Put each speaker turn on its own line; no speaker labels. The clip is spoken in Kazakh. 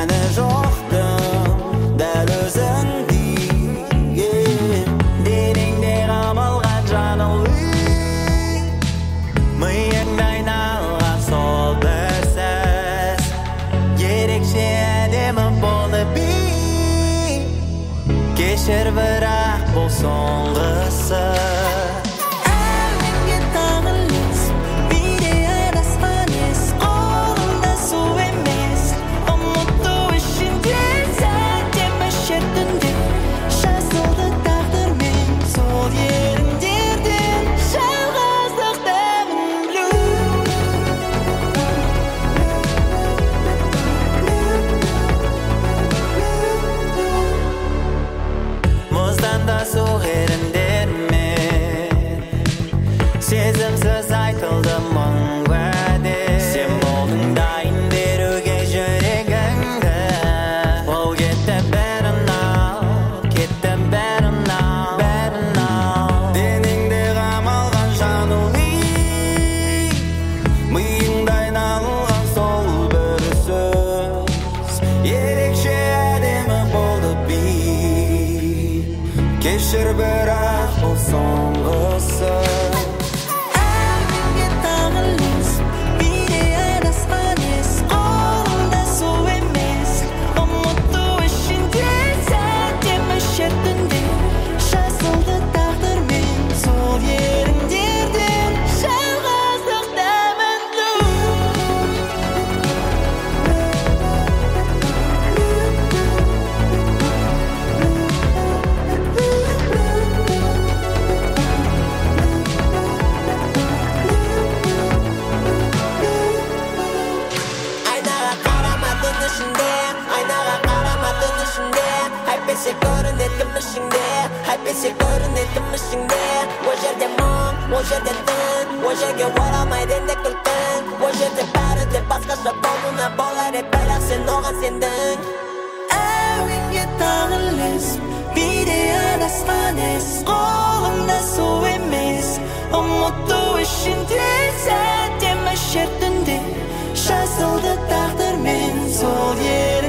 мәні жоқтың дәл өзіңдей денеңде қамалған жаңылы миыңда айналған сол бір сөз ерекше әдемі болды кешір бірақ бұл соңғысы сезімсіз айтылды мың уәде сен болдың дайын беруге жүрегіңді ол кетті бәрін ал денеңде қамалған жаңылы миыңда айналған сол бір сөз ерекше әдемі болды кешір бірақ бұл соңғысы Әйтпесе көрінетін ішіңде әйтпесе көрінетін ішіңде ол жерде мұң ол жерде түн ол жерге оралмайды енді күлкің ол жерде бәрі де басқаша болуына болар еді бірақ сен оған сендің әуенге тағылыс биде адасқан ес қолыңда су емес ұмыту үшін тез әдемі шер түнде жазылды тағдырмен сол